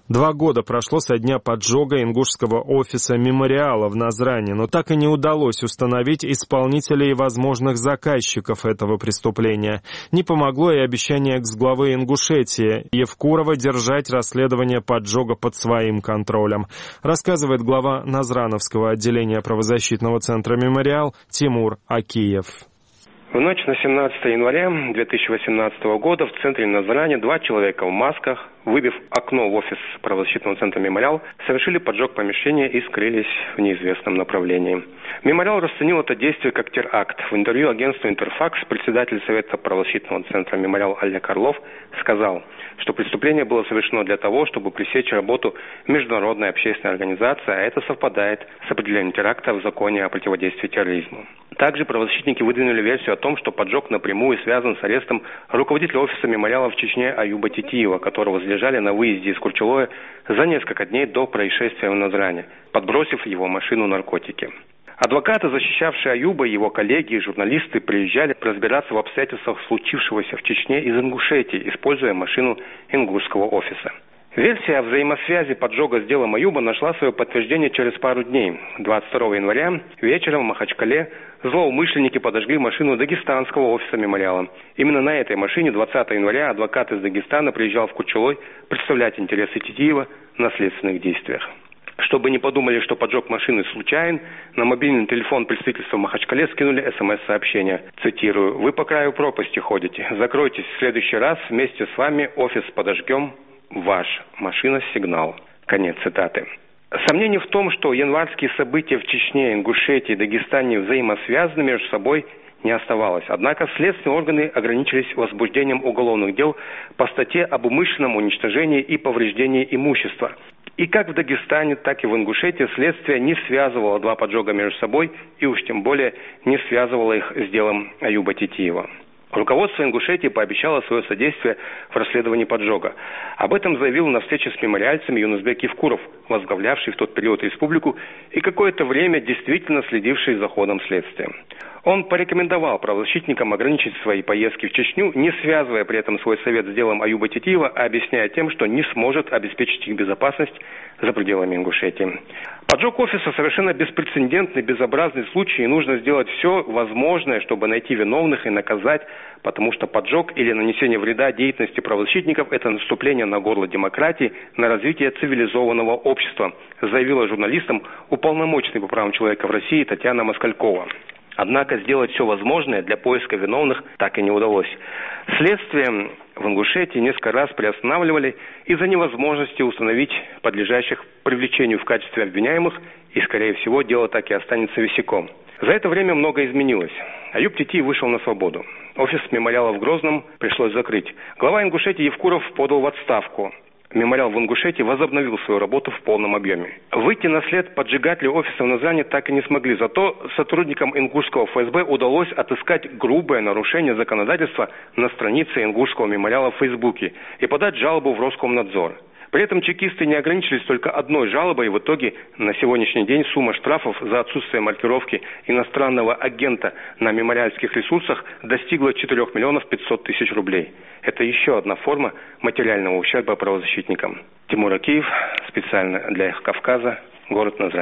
2 года прошло со дня поджога ингушского офиса «Мемориала» в Назране, но так и не удалось установить исполнителей и возможных заказчиков этого преступления. Не помогло и обещание экс-главы Ингушетии Евкурова держать расследование поджога под своим контролем, рассказывает глава Назрановского отделения правозащитного центра «Мемориал» Тимур Акиев. В ночь на 17 января 2018 года в центре Назрани 2 человека в масках, выбив окно в офис правозащитного центра «Мемориал», совершили поджог помещения и скрылись в неизвестном направлении. «Мемориал» расценил это действие как теракт. В интервью агентству «Интерфакс» председатель Совета правозащитного центра «Мемориал» Олег Орлов сказал, что преступление было совершено для того, чтобы пресечь работу международной общественной организации, а это совпадает с определением теракта в законе о противодействии терроризму. Также правозащитники выдвинули версию о том, что поджог напрямую связан с арестом руководителя офиса «Мемориала» в Чечне Аюба Титиева, которого задержали на выезде из Курчулоя за несколько дней до происшествия в Назране, подбросив в его машину наркотики. Адвокаты, защищавшие Аюба, его коллеги и журналисты приезжали разбираться в обстоятельствах случившегося в Чечне из Ингушетии, используя машину ингушского офиса. Версия о взаимосвязи поджога с делом Аюба нашла свое подтверждение через пару дней. 22 января вечером в Махачкале злоумышленники подожгли машину дагестанского офиса «Мемориала». Именно на этой машине 20 января адвокат из Дагестана приезжал в Курчулой представлять интересы Титиева на следственных действиях. Чтобы не подумали, что поджог машины случайен, на мобильный телефон представительства в Махачкале скинули СМС-сообщение. Цитирую: «Вы по краю пропасти ходите. Закройтесь, в следующий раз вместе с вами офис подожгем. Ваш. Машина сигнал». Конец цитаты. Сомнений в том, что январские события в Чечне, Ингушетии и Дагестане взаимосвязаны между собой, не оставалось. Однако следственные органы ограничились возбуждением уголовных дел по статье об умышленном уничтожении и повреждении имущества. И как в Дагестане, так и в Ингушетии следствие не связывало 2 поджога между собой и уж тем более не связывало их с делом Аюба Титиева. Руководство Ингушетии пообещало свое содействие в расследовании поджога. Об этом заявил на встрече с мемориальцами Юнусбек Евкуров, возглавлявший в тот период республику и какое-то время действительно следивший за ходом следствия. Он порекомендовал правозащитникам ограничить свои поездки в Чечню, не связывая при этом свой совет с делом Аюба Титиева, а объясняя тем, что не сможет обеспечить их безопасность за пределами Ингушетии. Поджог офиса совершенно беспрецедентный, безобразный случай, и нужно сделать все возможное, чтобы найти виновных и наказать, потому что поджог или нанесение вреда деятельности правозащитников – это наступление на горло демократии, на развитие цивилизованного общества, заявила журналистам уполномоченный по правам человека в России Татьяна Москалькова. Однако сделать все возможное для поиска виновных так и не удалось. Следствие в Ингушетии несколько раз приостанавливали из-за невозможности установить подлежащих привлечению в качестве обвиняемых, и, скорее всего, дело так и останется висяком. За это время многое изменилось. Аюб Титиев вышел на свободу. Офис «Мемориала» в Грозном пришлось закрыть. Глава Ингушетии Евкуров подал в отставку. «Мемориал» в Ингушетии возобновил свою работу в полном объеме. Выйти на след поджигателей офиса в Назране так и не смогли. Зато сотрудникам ингушского ФСБ удалось отыскать грубое нарушение законодательства на странице ингушского «Мемориала» в Фейсбуке и подать жалобу в Роскомнадзор. При этом чекисты не ограничились только одной жалобой, и в итоге на сегодняшний день сумма штрафов за отсутствие маркировки иностранного агента на мемориальских ресурсах достигла 4 миллионов 500 тысяч рублей. Это еще одна форма материального ущерба правозащитникам. Тимур Акиев, специально для «Эхо Кавказа», город Назрань.